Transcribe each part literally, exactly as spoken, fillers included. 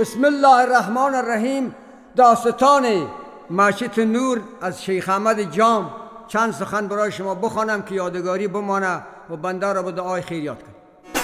بسم الله الرحمن الرحیم. داستان مسجد نور از شیخ احمد جام چند سخن برای شما بخوانم که یادگاری بمانه و بنده را به دعای خیر یاد کنم.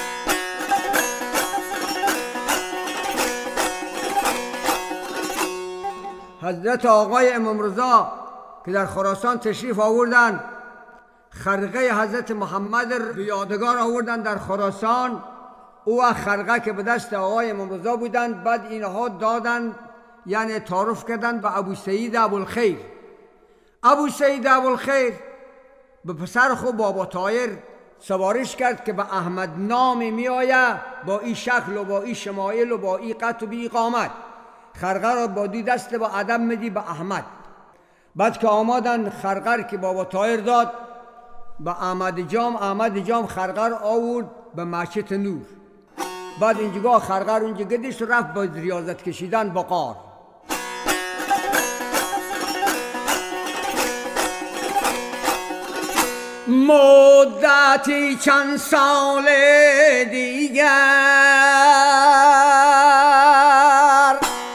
حضرت آقای امام رضا که در خراسان تشریف آوردند، خرقه حضرت محمد را یادگار آوردند در خراسان. او خرقه که به دست آقای امام رضا بودند، بعد اینها دادند، یعنی تعارف کردند به ابو سعید ابوالخیر. ابو سعید ابوالخیر به پسر خود بابا طاهر سفارش کرد که به احمد نامی می آید، با این شکل و با این شمایل و با این قد و بی قامت، خرقه را با دی دست با ادب میدی به احمد. بعد که آمدن خرقه که بابا طاهر داد به احمد جام، احمد جام خرقه را آورد به مسجد نور. بعد اینجا خرقه رو اونجا گدش رفت با ریاضت کشیدن با قار. مدتی چند سال دیگر،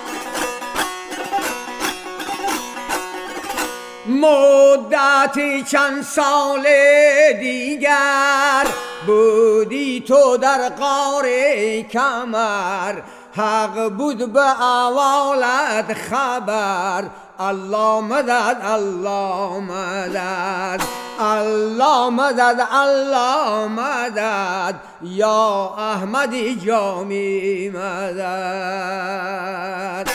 مدتی چند سال دیگر، بودی تو در غار کمر، حق بود به احوالت خبر. الله مدد الله مدد الله مدد الله مدد، یا احمدی جامی مدد.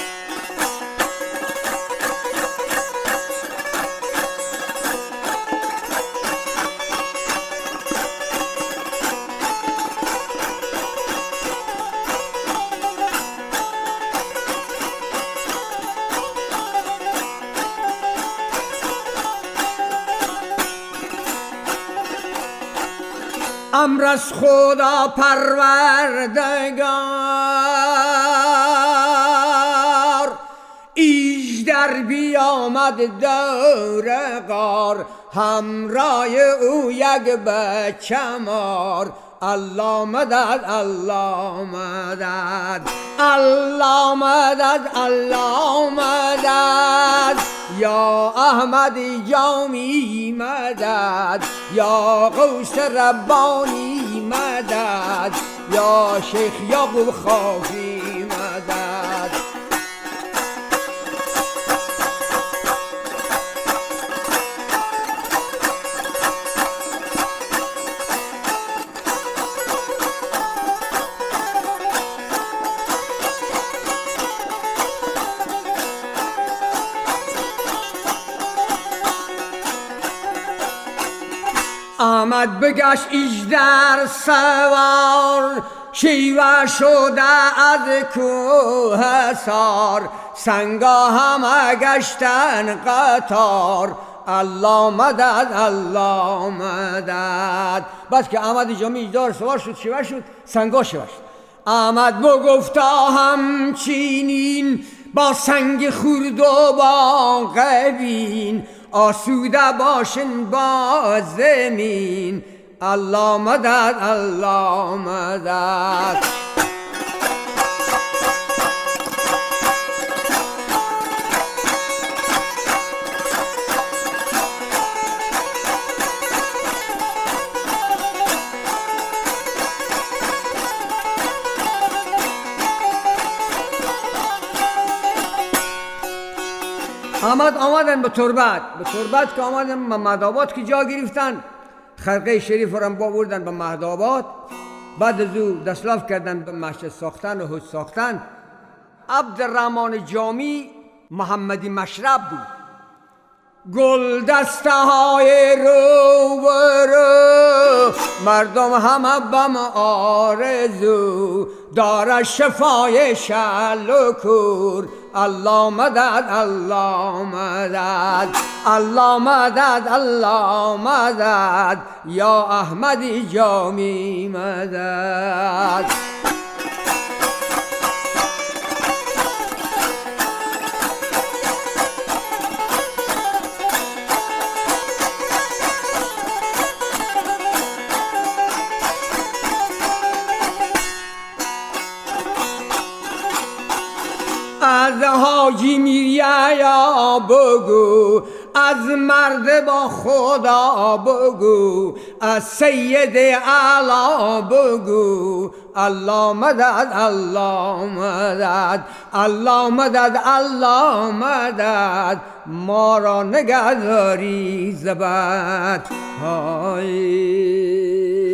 امر از خدا پروردگار، ایجدر بیامد دور غار، همراه او یک بچه مار. الله مدد الله مدد الله مدد الله مدد، یا احمدی جامی مدد، یا غوث ربانی مدد، یا شیخ یعقوب خافی مدد. آمد بگشت ایجدر سوار، شیوه شده از کوه سار، سنگا همه گشتن قطار. الله مدد الله مدد. بس که آمد جامی ایجدر سوار شد، شیوه شد، سنگا شیوه شد. آمد بگفتا همچینین، با سنگ خورد و با قبین، آسوده باشن با زمین. الله مدد الله مدد. آمد آمدن به تربت، به تربت که آمدن به مهدآباد که جا گرفتن، خرقه شریف را بردن به مهدآباد. بعد از او دستلاف کردن به مسجد ساختن و حج ساختن. عبدالرحمن جامی محمدی مشرب بود. گل دسته های رو و رو، مردم همه بم آرزو، داره شفای شل و کور. الله مدد الله مدد الله مدد الله مدد، یا احمدی جامی مدد. از حاجی میریا بگو، از مرد با خدا بگو، از سید اعلی بگو الله مدد الله مدد الله مدد الله مدد ما را نگهداری ز بد. های